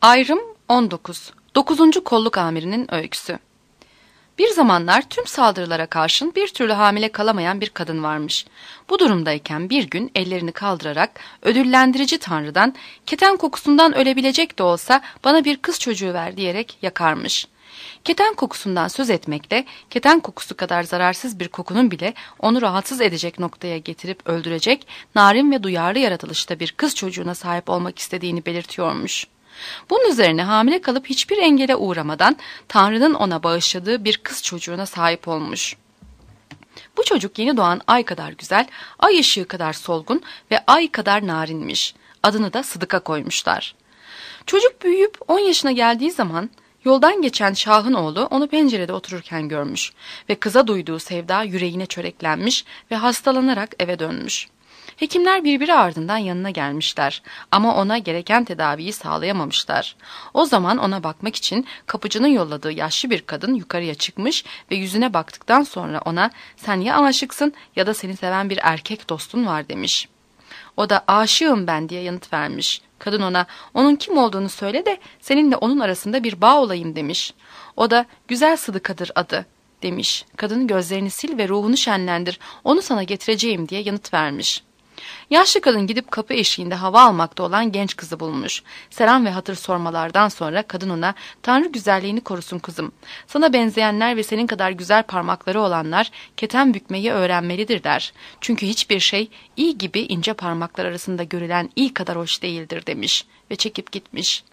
Ayrım 19. 9. Kolluk Amirinin öyküsü. Bir zamanlar tüm saldırılara karşın bir türlü hamile kalamayan bir kadın varmış. Bu durumdayken bir gün ellerini kaldırarak ödüllendirici Tanrı'dan keten kokusundan ölebilecek de olsa bana bir kız çocuğu ver diyerek yakarmış. Keten kokusundan söz etmekle keten kokusu kadar zararsız bir kokunun bile onu rahatsız edecek noktaya getirip öldürecek narin ve duyarlı yaratılışta bir kız çocuğuna sahip olmak istediğini belirtiyormuş. Bunun üzerine hamile kalıp hiçbir engele uğramadan Tanrı'nın ona bağışladığı bir kız çocuğuna sahip olmuş. Bu çocuk yeni doğan ay kadar güzel, ay ışığı kadar solgun ve ay kadar narinmiş. Adını da Sıdık'a koymuşlar. Çocuk büyüyüp 10 yaşına geldiği zaman yoldan geçen Şah'ın oğlu onu pencerede otururken görmüş ve kıza duyduğu sevda yüreğine çöreklenmiş ve hastalanarak eve dönmüş. Hekimler birbiri ardından yanına gelmişler ama ona gereken tedaviyi sağlayamamışlar. O zaman ona bakmak için kapıcının yolladığı yaşlı bir kadın yukarıya çıkmış ve yüzüne baktıktan sonra ona "Sen ya aşıksın ya da seni seven bir erkek dostun var" demiş. O da "Aşığım ben" diye yanıt vermiş. Kadın ona "Onun kim olduğunu söyle de seninle onun arasında bir bağ olayım" demiş. O da "Güzel Sıdıka'dır adı" demiş. Kadın "Gözlerini sil ve ruhunu şenlendir, onu sana getireceğim" diye yanıt vermiş. Yaşlı kadın gidip kapı eşiğinde hava almakta olan genç kızı bulmuş. Selam ve hatır sormalardan sonra kadın ona "Tanrı güzelliğini korusun kızım. Sana benzeyenler ve senin kadar güzel parmakları olanlar keten bükmeyi öğrenmelidir" der. Çünkü hiçbir şey iyi gibi ince parmaklar arasında görülen iyi kadar hoş değildir demiş ve çekip gitmiş.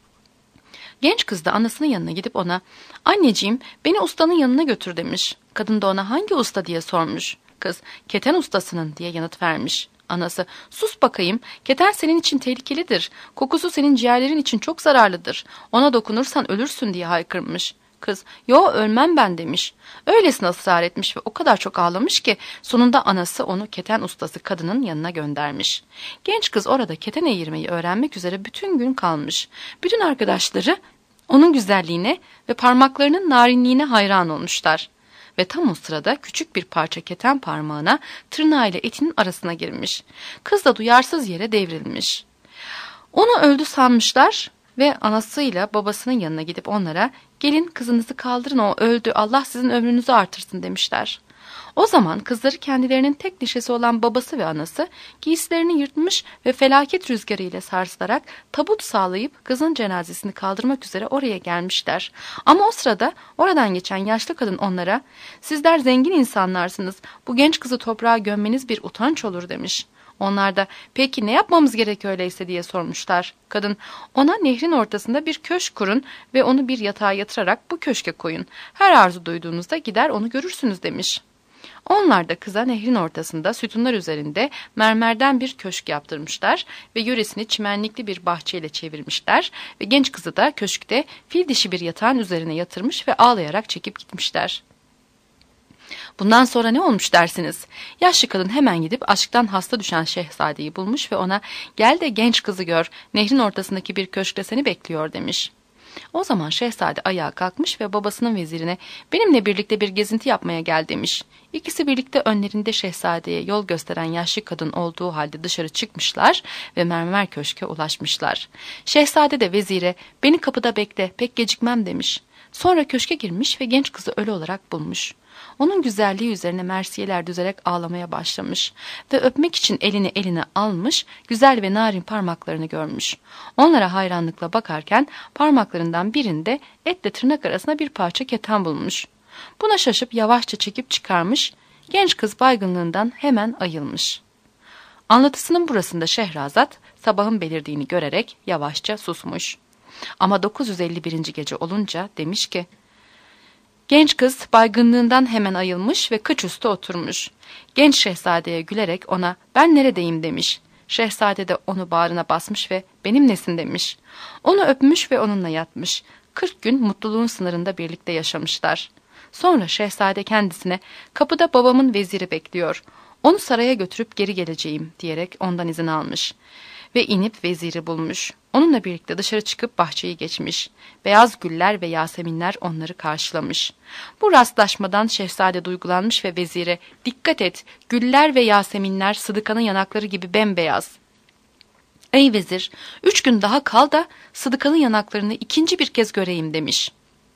Genç kız da anasının yanına gidip ona "Anneciğim, beni ustanın yanına götür" demiş. Kadın da ona "Hangi usta?" diye sormuş. Kız "Keten ustasının" diye yanıt vermiş. Anası "Sus bakayım, keten senin için tehlikelidir. Kokusu senin ciğerlerin için çok zararlıdır. Ona dokunursan ölürsün" diye haykırmış. Kız "Yo, ölmem ben" demiş. Öylesine ısrar etmiş ve o kadar çok ağlamış ki sonunda anası onu keten ustası kadının yanına göndermiş. Genç kız orada keten eğirmeyi öğrenmek üzere bütün gün kalmış. Bütün arkadaşları onun güzelliğine ve parmaklarının narinliğine hayran olmuşlar. Ve tam o sırada küçük bir parça keten parmağına tırnağıyla etinin arasına girmiş. Kız da duyarsız yere devrilmiş. Onu öldü sanmışlar ve anasıyla babasının yanına gidip onlara "Gelin kızınızı kaldırın, o öldü, Allah sizin ömrünüzü artırsın" demişler. O zaman kızları kendilerinin tek neşesi olan babası ve anası giysilerini yırtmış ve felaket rüzgarı ile sarsılarak tabut sağlayıp kızın cenazesini kaldırmak üzere oraya gelmişler. Ama o sırada oradan geçen yaşlı kadın onlara "Sizler zengin insanlarsınız, bu genç kızı toprağa gömmeniz bir utanç olur" demiş. Onlar da "Peki ne yapmamız gerek öyleyse?" diye sormuşlar. Kadın ona "Nehrin ortasında bir köşk kurun ve onu bir yatağa yatırarak bu köşke koyun. Her arzu duyduğunuzda gider onu görürsünüz" demiş. Onlar da kıza nehrin ortasında sütunlar üzerinde mermerden bir köşk yaptırmışlar ve yöresini çimenlikli bir bahçeyle çevirmişler ve genç kızı da köşkte fil dişi bir yatağın üzerine yatırmış ve ağlayarak çekip gitmişler. Bundan sonra ne olmuş dersiniz? Yaşlı kadın hemen gidip aşktan hasta düşen şehzadeyi bulmuş ve ona "Gel de genç kızı gör, nehrin ortasındaki bir köşkte seni bekliyor" demiş. O zaman şehzade ayağa kalkmış ve babasının vezirine "Benimle birlikte bir gezinti yapmaya gel" demiş. İkisi birlikte önlerinde şehzadeye yol gösteren yaşlı kadın olduğu halde dışarı çıkmışlar ve mermer köşke ulaşmışlar. Şehzade de vezire "Beni kapıda bekle, pek gecikmem" demiş. Sonra köşke girmiş ve genç kızı ölü olarak bulmuş. Onun güzelliği üzerine mersiyeler düzerek ağlamaya başlamış ve öpmek için elini eline almış, güzel ve narin parmaklarını görmüş. Onlara hayranlıkla bakarken parmaklarından birinde etle tırnak arasında bir parça keten bulmuş. Buna şaşıp yavaşça çekip çıkarmış, genç kız baygınlığından hemen ayılmış. Anlatısının burasında Şehrazat sabahın belirdiğini görerek yavaşça susmuş. Ama 951. gece olunca demiş ki: Genç kız baygınlığından hemen ayılmış ve kıç üstü oturmuş. Genç şehzadeye gülerek ona "Ben neredeyim?" demiş. Şehzade de onu bağrına basmış ve "Benim nesin?" demiş. Onu öpmüş ve onunla yatmış. 40 gün mutluluğun sınırında birlikte yaşamışlar. Sonra şehzade kendisine "Kapıda babamın veziri bekliyor. Onu saraya götürüp geri geleceğim" diyerek ondan izin almış. Ve inip veziri bulmuş. Onunla birlikte dışarı çıkıp bahçeyi geçmiş. Beyaz güller ve yaseminler onları karşılamış. Bu rastlaşmadan şehzade duygulanmış ve vezire "Dikkat et, güller ve yaseminler Sıdıka'nın yanakları gibi bembeyaz. Ey vezir, 3 gün daha kal da Sıdıka'nın yanaklarını ikinci bir kez göreyim demiş.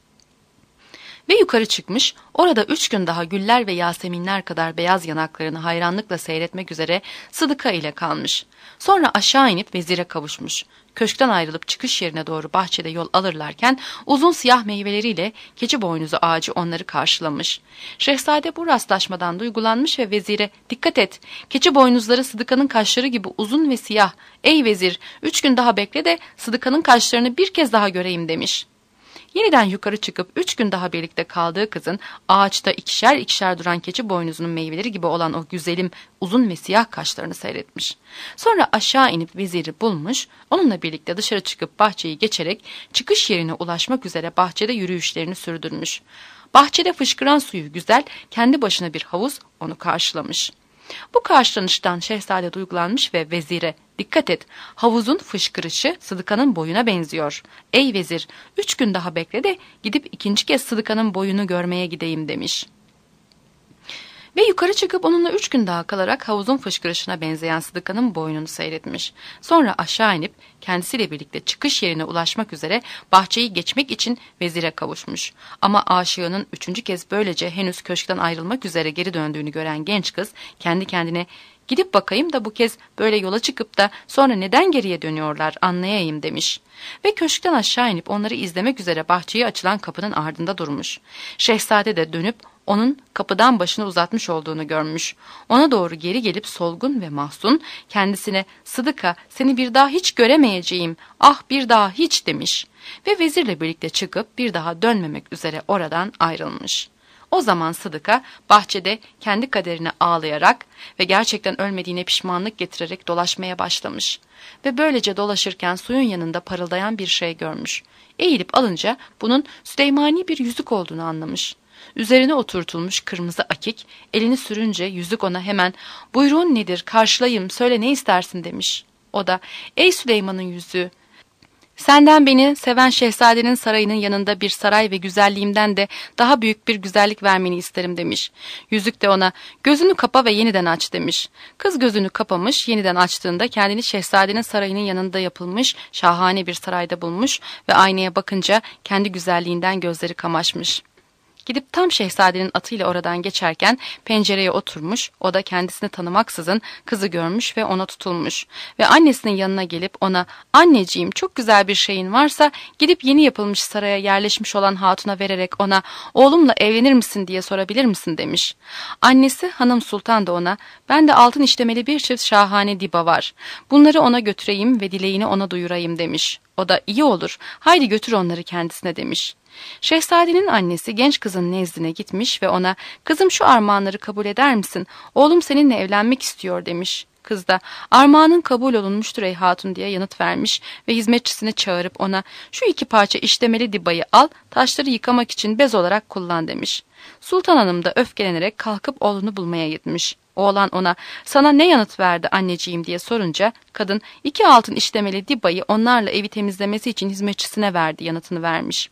Ve yukarı çıkmış, orada 3 gün daha güller ve yaseminler kadar beyaz yanaklarını hayranlıkla seyretmek üzere Sıdıka ile kalmış. Sonra aşağı inip vezire kavuşmuş. Köşkten ayrılıp çıkış yerine doğru bahçede yol alırlarken uzun siyah meyveleriyle keçi boynuzu ağacı onları karşılamış. Şehzade bu rastlaşmadan duygulanmış ve vezire "Dikkat et, keçi boynuzları Sıdıka'nın kaşları gibi uzun ve siyah. Ey vezir, 3 gün daha bekle de Sıdıka'nın kaşlarını bir kez daha göreyim" demiş. Yeniden yukarı çıkıp 3 gün daha birlikte kaldığı kızın ağaçta ikişer ikişer duran keçi boynuzunun meyveleri gibi olan o güzelim uzun ve siyah kaşlarını seyretmiş. Sonra aşağı inip veziri bulmuş, onunla birlikte dışarı çıkıp bahçeyi geçerek çıkış yerine ulaşmak üzere bahçede yürüyüşlerini sürdürmüş. Bahçede fışkıran suyu güzel, kendi başına bir havuz onu karşılamış. Bu karşılanıştan şehzade duygulanmış ve vezire "Dikkat et, havuzun fışkırışı Sıdıka'nın boyuna benziyor. Ey vezir, 3 gün daha bekle de gidip ikinci kez Sıdıka'nın boyunu görmeye gideyim" demiş. Ve yukarı çıkıp onunla 3 gün daha kalarak havuzun fışkırışına benzeyen Sıdıka'nın boynunu seyretmiş. Sonra aşağı inip kendisiyle birlikte çıkış yerine ulaşmak üzere bahçeyi geçmek için vezire kavuşmuş. Ama aşığının 3. kez böylece henüz köşkten ayrılmak üzere geri döndüğünü gören genç kız kendi kendine "Gidip bakayım da bu kez böyle yola çıkıp da sonra neden geriye dönüyorlar anlayayım" demiş. Ve köşkten aşağı inip onları izlemek üzere bahçeye açılan kapının ardında durmuş. Şehzade de dönüp onun kapıdan başını uzatmış olduğunu görmüş. Ona doğru geri gelip solgun ve mahzun kendisine "Sıdıka, seni bir daha hiç göremeyeceğim, ah bir daha hiç" demiş. Ve vezirle birlikte çıkıp bir daha dönmemek üzere oradan ayrılmış. O zaman Sıdıka bahçede kendi kaderine ağlayarak ve gerçekten ölmediğine pişmanlık getirerek dolaşmaya başlamış. Ve böylece dolaşırken suyun yanında parıldayan bir şey görmüş. Eğilip alınca bunun Süleymani bir yüzük olduğunu anlamış. Üzerine oturtulmuş kırmızı akik, elini sürünce yüzük ona hemen "Buyruğun nedir, karşılayayım, söyle ne istersin" demiş. O da "Ey Süleyman'ın yüzüğü, senden beni seven şehzadenin sarayının yanında bir saray ve güzelliğimden de daha büyük bir güzellik vermeni isterim" demiş. Yüzük de ona "Gözünü kapa ve yeniden aç" demiş. Kız gözünü kapamış, yeniden açtığında kendini şehzadenin sarayının yanında yapılmış şahane bir sarayda bulmuş ve aynaya bakınca kendi güzelliğinden gözleri kamaşmış. Gidip tam şehzadenin atıyla oradan geçerken pencereye oturmuş, o da kendisini tanımaksızın kızı görmüş ve ona tutulmuş. Ve annesinin yanına gelip ona "Anneciğim, çok güzel bir şeyin varsa gidip yeni yapılmış saraya yerleşmiş olan hatuna vererek ona 'Oğlumla evlenir misin?' diye sorabilir misin?" demiş. Annesi Hanım Sultan da ona "Ben de altın işlemeli bir çift şahane diba var. Bunları ona götüreyim ve dileğini ona duyurayım" demiş. O da "İyi olur, haydi götür onları kendisine" demiş. Şehzadenin annesi genç kızın nezdine gitmiş ve ona "Kızım, şu armağanları kabul eder misin? Oğlum seninle evlenmek istiyor" demiş. Kız da "Armağanın kabul olunmuştur ey hatun" diye yanıt vermiş ve hizmetçisini çağırıp ona "Şu 2 parça işlemeli dibayı al, taşları yıkamak için bez olarak kullan" demiş. Sultan Hanım da öfkelenerek kalkıp oğlunu bulmaya gitmiş. Oğlan ona "Sana ne yanıt verdi anneciğim?" diye sorunca kadın 2 altın işlemeli dibayı onlarla evi temizlemesi için hizmetçisine verdi yanıtını vermiş.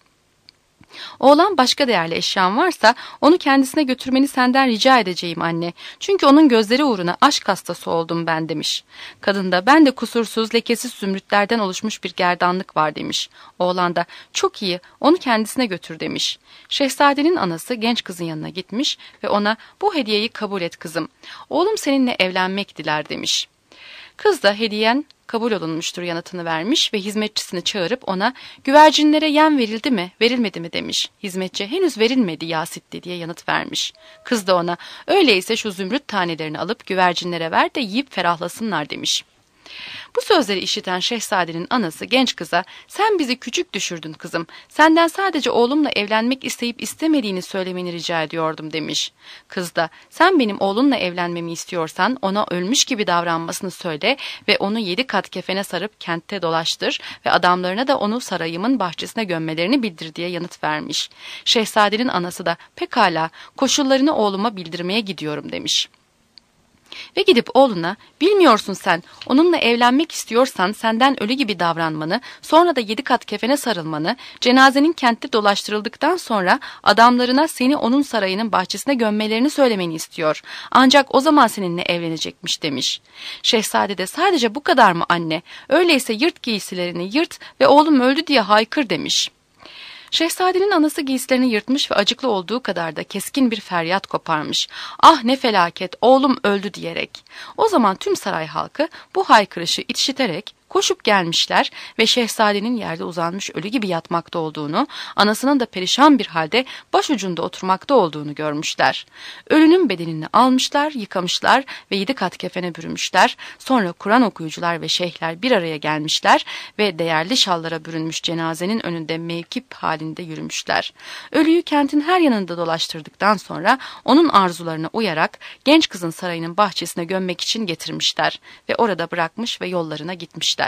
Oğlan "Başka değerli eşyan varsa onu kendisine götürmeni senden rica edeceğim anne. Çünkü onun gözleri uğruna aşk hastası oldum ben" demiş. Kadın da "Ben de kusursuz, lekesiz zümrütlerden oluşmuş bir gerdanlık var" demiş. Oğlan da "Çok iyi, onu kendisine götür" demiş. Şehzadenin anası genç kızın yanına gitmiş ve ona "Bu hediyeyi kabul et kızım. Oğlum seninle evlenmek diler" demiş. Kız da hediyen kabul olunmuştur yanıtını vermiş ve hizmetçisini çağırıp ona "Güvercinlere yem verildi mi, verilmedi mi?" demiş. Hizmetçi "Henüz verilmedi ya Sitti" diye yanıt vermiş. Kız da ona "Öyleyse şu zümrüt tanelerini alıp güvercinlere ver de yiyip ferahlasınlar" demiş. Bu sözleri işiten şehzadenin anası genç kıza "Sen bizi küçük düşürdün kızım. Senden sadece oğlumla evlenmek isteyip istemediğini söylemeni rica ediyordum" demiş. Kız da "Sen benim oğlunla evlenmemi istiyorsan ona ölmüş gibi davranmasını söyle ve onu 7 kat kefene sarıp kentte dolaştır ve adamlarına da onu sarayımın bahçesine gömmelerini bildir" diye yanıt vermiş. Şehzadenin anası da "Pekala, koşullarını oğluma bildirmeye gidiyorum" demiş. Ve gidip oğluna, bilmiyorsun sen, onunla evlenmek istiyorsan senden ölü gibi davranmanı, sonra da 7 kat kefene sarılmanı, cenazenin kentte dolaştırıldıktan sonra adamlarına seni onun sarayının bahçesine gömmelerini söylemeni istiyor. Ancak o zaman seninle evlenecekmiş demiş. Şehzade de sadece bu kadar mı anne? Öyleyse yırt giysilerini yırt ve oğlum öldü diye haykır demiş. Şehzadenin anası giysilerini yırtmış ve acıklı olduğu kadar da keskin bir feryat koparmış. Ah ne felaket, oğlum öldü diyerek. O zaman tüm saray halkı bu haykırışı işiterek koşup gelmişler ve şehzadenin yerde uzanmış ölü gibi yatmakta olduğunu, anasının da perişan bir halde başucunda oturmakta olduğunu görmüşler. Ölünün bedenini almışlar, yıkamışlar ve 7 kat kefene bürümüşler. Sonra Kur'an okuyucular ve şeyhler bir araya gelmişler ve değerli şallara bürünmüş cenazenin önünde mevkip halinde yürümüşler. Ölüyü kentin her yanında dolaştırdıktan sonra onun arzularına uyarak genç kızın sarayının bahçesine gömmek için getirmişler ve orada bırakmış ve yollarına gitmişler.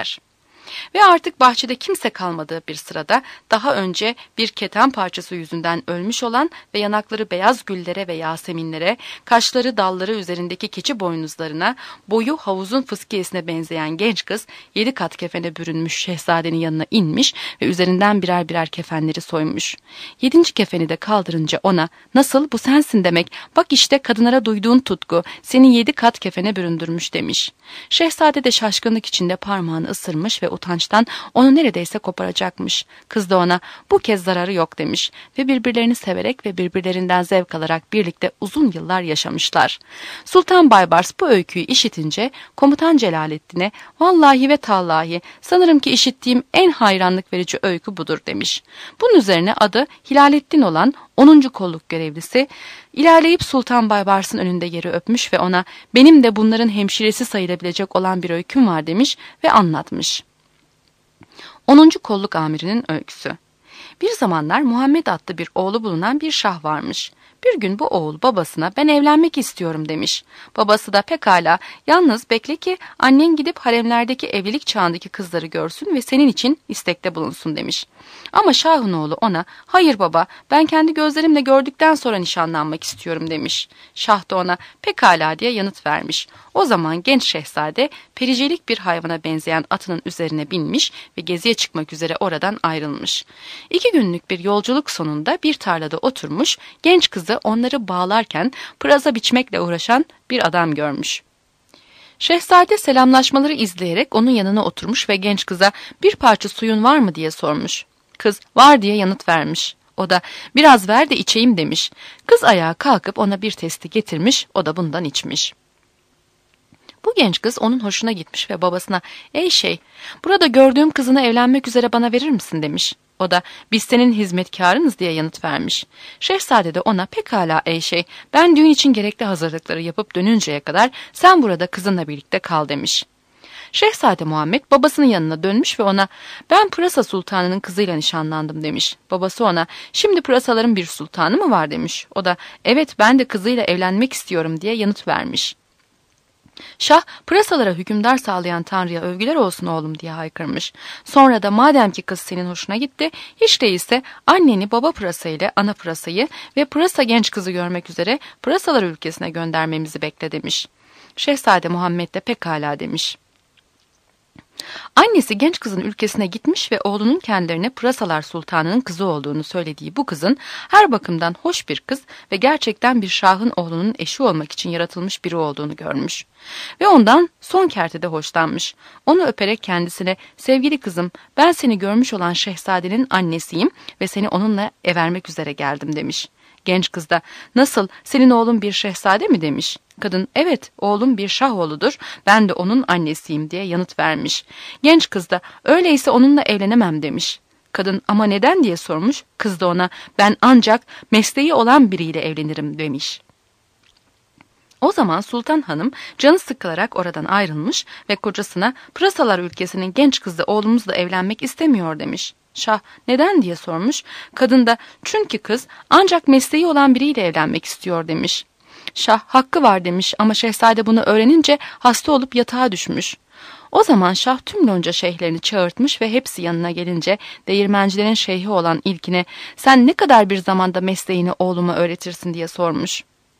Ve artık bahçede kimse kalmadığı bir sırada daha önce bir keten parçası yüzünden ölmüş olan ve yanakları beyaz güllere ve yaseminlere, kaşları dalları üzerindeki keçi boynuzlarına, boyu havuzun fıskiyesine benzeyen genç kız 7 kat kefene bürünmüş şehzadenin yanına inmiş ve üzerinden birer birer kefenleri soymuş. 7. kefeni de kaldırınca ona, nasıl bu sensin demek, bak işte kadınlara duyduğun tutku seni 7 kat kefene büründürmüş demiş. Şehzade de şaşkınlık içinde parmağını ısırmış ve utançtan onu neredeyse koparacakmış. Kız da ona bu kez zararı yok demiş ve birbirlerini severek ve birbirlerinden zevk alarak birlikte uzun yıllar yaşamışlar. Sultan Baybars bu öyküyü işitince komutan Celaleddin'e vallahi ve tallahi sanırım ki işittiğim en hayranlık verici öykü budur demiş. Bunun üzerine adı Hilaleddin olan 10. kolluk görevlisi ilerleyip Sultan Baybars'ın önünde yeri öpmüş ve ona benim de bunların hemşiresi sayılabilecek olan bir öyküm var demiş ve anlatmış. 10. kolluk amirinin öyküsü. Bir zamanlar Muhammed adlı bir oğlu bulunan bir şah varmış. Bir gün bu oğul babasına ben evlenmek istiyorum demiş. Babası da pekala yalnız bekle ki annen gidip haremlerdeki evlilik çağındaki kızları görsün ve senin için istekte bulunsun demiş. Ama şahın oğlu ona hayır baba ben kendi gözlerimle gördükten sonra nişanlanmak istiyorum demiş. Şah da ona pekala diye yanıt vermiş. O zaman genç şehzade pericelik bir hayvana benzeyen atının üzerine binmiş ve geziye çıkmak üzere oradan ayrılmış. 2 günlük bir yolculuk sonunda bir tarlada oturmuş genç kızı onları bağlarken pıraza biçmekle uğraşan bir adam görmüş. Şehzade selamlaşmaları izleyerek onun yanına oturmuş ve genç kıza bir parça suyun var mı diye sormuş. Kız var diye yanıt vermiş. O da biraz ver de içeyim demiş. Kız ayağa kalkıp ona bir testi getirmiş, o da bundan içmiş. Bu genç kız onun hoşuna gitmiş ve babasına ey şey burada gördüğüm kızını evlenmek üzere bana verir misin demiş. O da biz senin hizmetkarınız diye yanıt vermiş. Şehzade de ona pekala ey şey ben düğün için gerekli hazırlıkları yapıp dönünceye kadar sen burada kızınla birlikte kal demiş. Şehzade Muhammed babasının yanına dönmüş ve ona ben Pırasa Sultanı'nın kızıyla nişanlandım demiş. Babası ona şimdi pırasaların bir sultanı mı var demiş. O da evet ben de kızıyla evlenmek istiyorum diye yanıt vermiş. Şah pırasalara hükümdar sağlayan Tanrı'ya övgüler olsun oğlum diye haykırmış. Sonra da madem ki kız senin hoşuna gitti hiç değilse anneni baba pırasa ile ana pırasayı ve pırasa genç kızı görmek üzere pırasalar ülkesine göndermemizi bekle demiş. Şehzade Muhammed de pekala demiş. Annesi genç kızın ülkesine gitmiş ve oğlunun kendilerine Pırasalar Sultanı'nın kızı olduğunu söylediği bu kızın her bakımdan hoş bir kız ve gerçekten bir şahın oğlunun eşi olmak için yaratılmış biri olduğunu görmüş. Ve ondan son kertede hoşlanmış. Onu öperek kendisine sevgili kızım ben seni görmüş olan şehzadenin annesiyim ve seni onunla evermek üzere geldim demiş. Genç kız da nasıl senin oğlun bir şehzade mi demiş. Kadın evet oğlum bir şah oğludur ben de onun annesiyim diye yanıt vermiş. Genç kız da öyleyse onunla evlenemem demiş. Kadın ama neden diye sormuş. Kız da ona ben ancak mesleği olan biriyle evlenirim demiş. O zaman Sultan Hanım canı sıkılarak oradan ayrılmış ve kocasına Pırasalar ülkesinin genç kızı oğlumuzla evlenmek istemiyor demiş. Şah neden diye sormuş. Kadın da çünkü kız ancak mesleği olan biriyle evlenmek istiyor demiş. Şah hakkı var demiş ama şehzade bunu öğrenince hasta olup yatağa düşmüş. O zaman Şah tüm lonca şeyhlerini çağırtmış ve hepsi yanına gelince değirmencilerin şeyhi olan ilkine sen ne kadar bir zamanda mesleğini oğluma öğretirsin diye sormuş.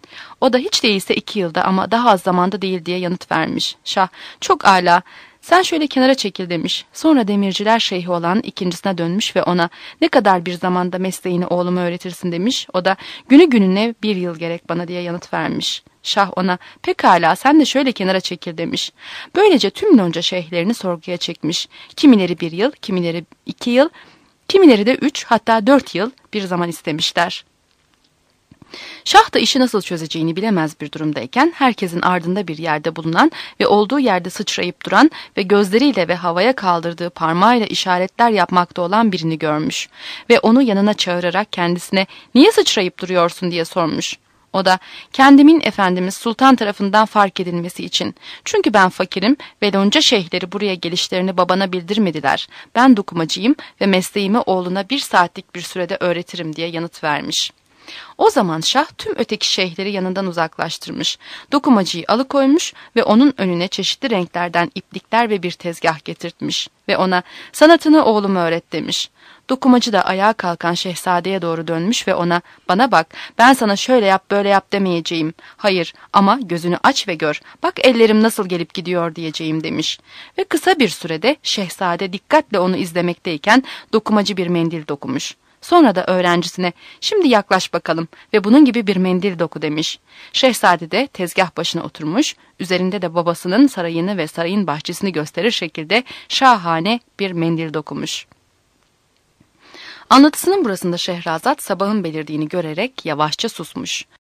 O da hiç değilse 2 yılda ama daha az zamanda değil diye yanıt vermiş. Şah, çok âlâ, sen şöyle kenara çekil demiş. Sonra demirciler şeyhi olan ikincisine dönmüş ve ona ne kadar bir zamanda mesleğini oğluma öğretirsin demiş. O da günü gününe 1 yıl gerek bana diye yanıt vermiş. Şah ona pekala sen de şöyle kenara çekil demiş. Böylece tüm lonca şeyhlerini sorguya çekmiş. Kimileri 1 yıl, kimileri 2 yıl, kimileri de 3 hatta 4 yıl bir zaman istemişler. Şah da işi nasıl çözeceğini bilemez bir durumdayken herkesin ardında bir yerde bulunan ve olduğu yerde sıçrayıp duran ve gözleriyle ve havaya kaldırdığı parmağıyla işaretler yapmakta olan birini görmüş ve onu yanına çağırarak kendisine "Niye sıçrayıp duruyorsun?" diye sormuş. O da kendimin Efendimiz Sultan tarafından fark edilmesi için. Çünkü ben fakirim ve lonca şeyhleri buraya gelişlerini babana bildirmediler. Ben dokumacıyım ve mesleğimi oğluna 1 saatlik bir sürede öğretirim diye yanıt vermiş. O zaman Şah tüm öteki şeyhleri yanından uzaklaştırmış, dokumacıyı alıkoymuş ve onun önüne çeşitli renklerden iplikler ve bir tezgah getirtmiş ve ona sanatını oğluma öğret demiş. Dokumacı da ayağa kalkan şehzadeye doğru dönmüş ve ona bana bak ben sana şöyle yap böyle yap demeyeceğim. Hayır ama gözünü aç ve gör bak ellerim nasıl gelip gidiyor diyeceğim demiş. Ve kısa bir sürede şehzade dikkatle onu izlemekteyken dokumacı bir mendil dokumuş. Sonra da öğrencisine şimdi yaklaş bakalım ve bunun gibi bir mendil doku demiş. Şehzade de tezgah başına oturmuş, üzerinde de babasının sarayını ve sarayın bahçesini gösterir şekilde şahane bir mendil dokumuş. Anlatısının burasında Şehrazat sabahın belirdiğini görerek yavaşça susmuş.